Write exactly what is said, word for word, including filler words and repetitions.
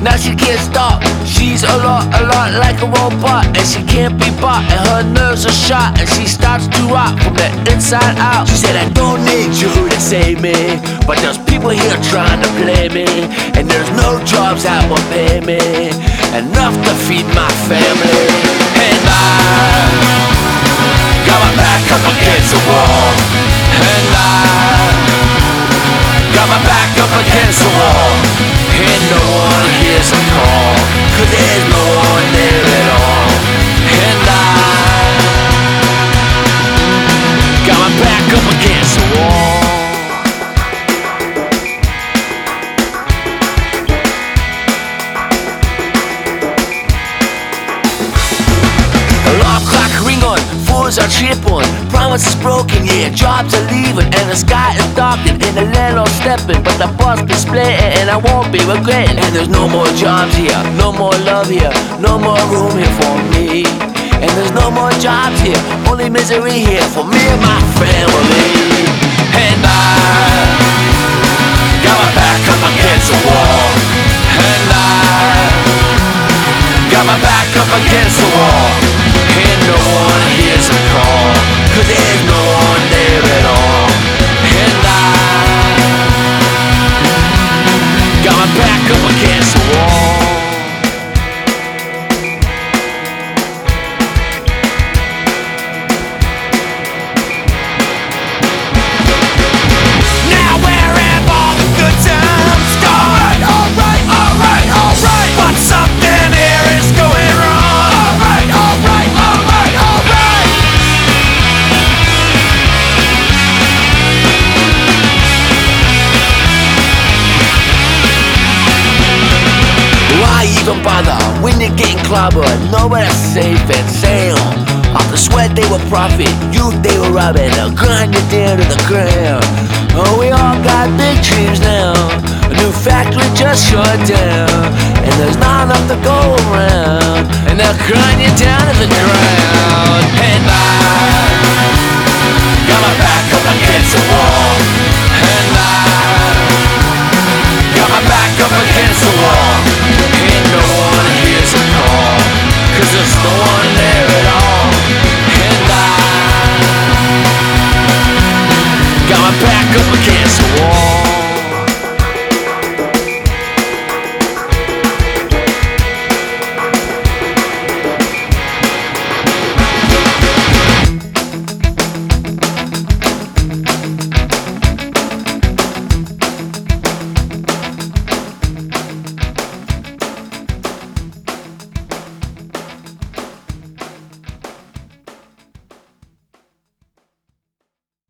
now she can't stop. She's a lot, a lot like a robot, and she can't be bought, and her nerves are shot, and she starts to rot from the inside out. She said, I don't need you to save me, but there's people here trying to play me, and there's no jobs that will pay me enough to feed my family. And I got my back up against the wall, and I got my back up against the wall, and no one hears a call, 'cause there's no one there at all. And I got my back up against the wall. Alarm clock ring on, fools are tripping, promises broken, yeah, jobs are leaving, and the sky is darkening, and the landlord's stepping, but the boss be splitting, and I won't be regretting. And there's no more jobs here, no more love here, no more room here for me. And there's no more jobs here, only misery here for me and my family. And I got my back up against the wall, and I got my back up against the wall, and no one hears a call, 'cause there's no one there at all. And I got my back up against the wall. Now where have all the good times gone? Alright, alright, alright, but something here is going wrong. Alright, alright, alright, alright. Why even bother when you're getting clobbered? Nobody's safe and sound. Off the sweat they will profit, youth they will rob it, they'll grind you down to the ground. Oh, we all got big dreams now. A new factory just shut down, and there's not enough to go around, and they'll grind you down to the ground. And I